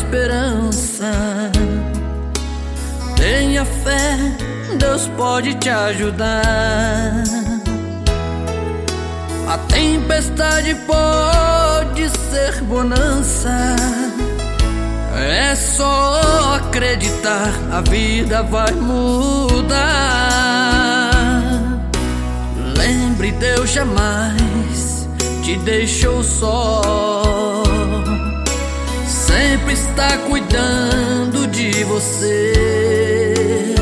esperança. Tenha fé, Deus pode te ajudar. A tempestade pode ser bonança. É só acreditar, a vida vai mudar. Lembre, Deus jamais te deixou só. Sempre está cuidando de você.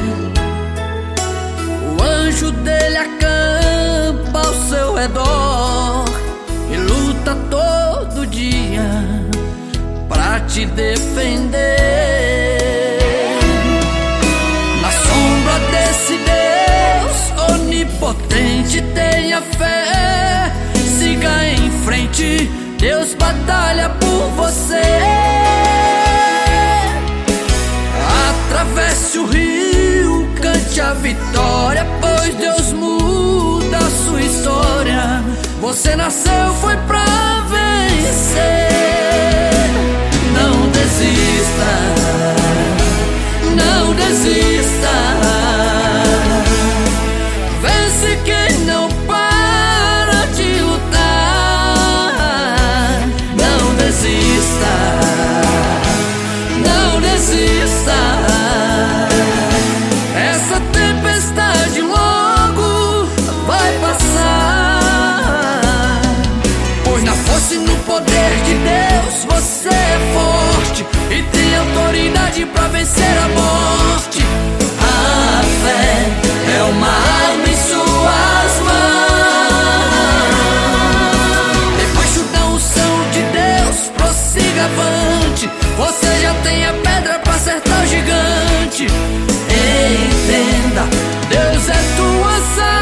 O anjo dele acampa ao seu redor e luta todo dia pra te defender. Na sombra desse Deus onipotente, tenha fé, siga em frente, Deus batalha por você. Atravesse o rio, cante a vitória, pois Deus muda a sua história. Você nasceu foi pra vencer. Não desista, não desista. Vence quem não para de lutar. Não desista, não desista. Essa tempestade logo vai passar, pois na força e no poder de Deus você é forte e tem autoridade pra vencer a morte. A fé é uma arma em suas mãos. Debaixo da unção de Deus, prossiga avante. Você já tem a pedra pra acertar o gigante. Entenda, Deus é tua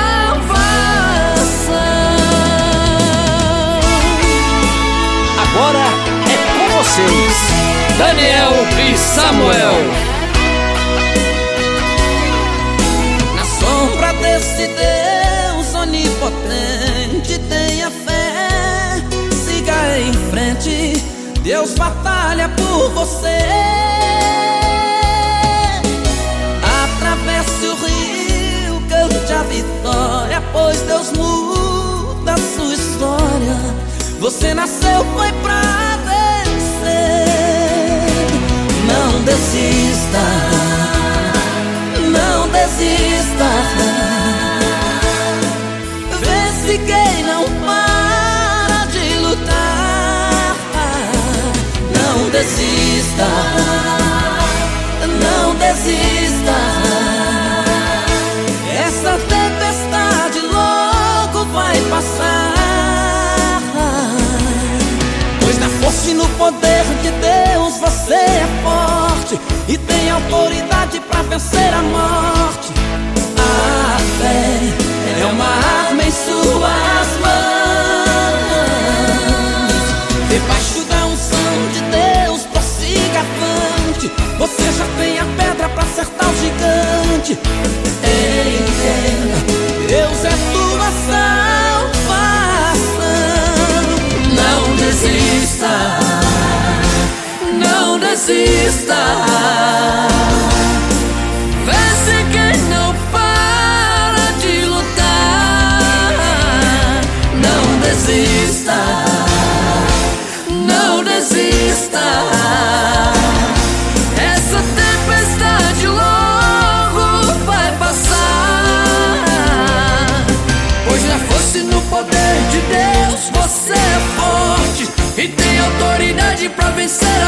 salvação. Agora é com vocês, Daniel e Samuel. Na sombra desse Deus onipotente, tenha fé, siga em frente, Deus batalha por você. Atravesse o rio, cante a vitória, pois Deus muda a sua história. Você nasceu foi pra vencer. Não desista, não desista. Vence quem não para de lutar. Não desista, não desista. Essa tempestade logo vai passar, pois na força e no poder de Deus você é forte e tem autoridade pra vencer a morte. A fé é uma arma em suas mãos. Debaixo da unção de Deus, prossiga avante. Você já tem a pedra pra acertar o gigante. Entenda, Deus é tua salvação. Não desista, não desista. Vence quem não para de lutar. Não desista, não desista. Essa tempestade logo vai passar, pois na força e no poder de Deus você é forte e tem autoridade pra vencer